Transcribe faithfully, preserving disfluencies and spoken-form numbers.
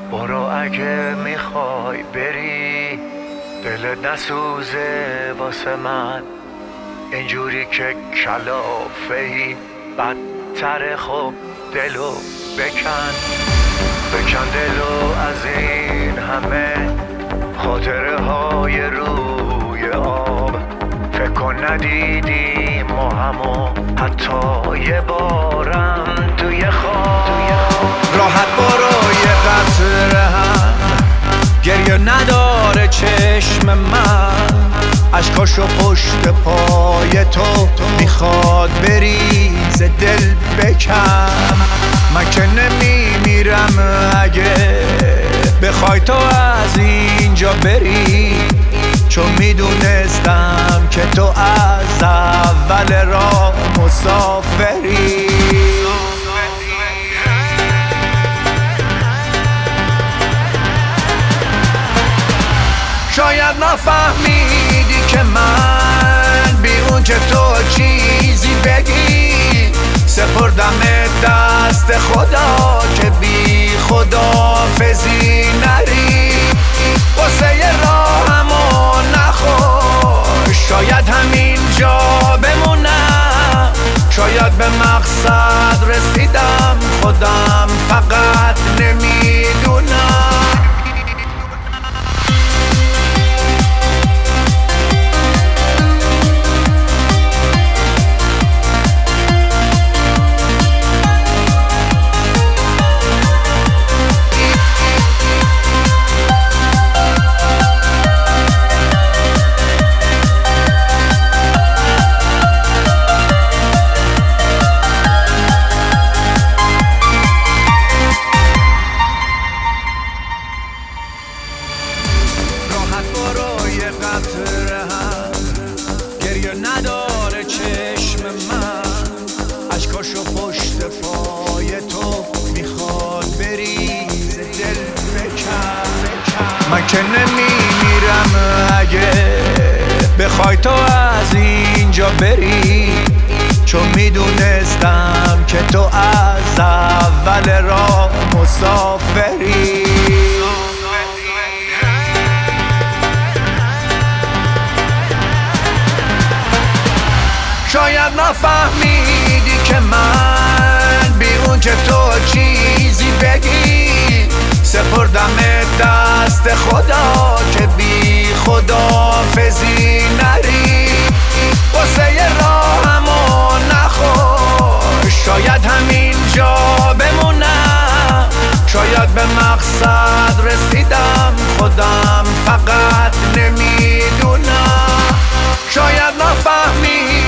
برو اگه میخوای بری، دلت نسوزه واسه من اینجوری که کلافه‌ای. بدتر خب دلو بکن بکن دلو از این همه خاطره های روی آب. فکر کن ندیدیم ما همو حتی یه بارم توی خواب. راحت برو یه قطره هم گریه نداره چشم من، عشقاشو پشت پای تو میخواد بریز دل بکن. من که نمیمیرم اگه بخوای تو از اینجا بری، چون میدونستم که تو از اول راه مسافری. شاید نفهمیدی که من بی اون که تو چیزی بگی سپردم دست خدا که بی خداحافظی نری. واسه یه راهمو نخور، شاید همینجا بمونم، شاید به مقصد رسیدم خودم فقط نمیدونم. قطره هم گریه نداره چشم من، عشقاشو پشت پای تو میخواد بریز دل بکن. من که نمیمیرم اگه بخوای تو از اینجا بری، چون میدونستم که تو از اول راه مسافری. شاید نفهمیدی که من بی اون که تو چیزی بگی سپردم دست خدا که بی خداحافظی نری. واسه یه راهمو نخور، شاید همینجا بمونم، شاید به مقصد رسیدم خودم فقط نمیدونم. شاید نفهمی